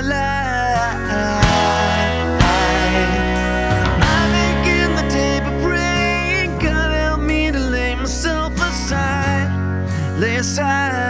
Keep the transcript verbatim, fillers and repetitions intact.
life. I begin the day by praying, God help me to lay myself aside, lay aside.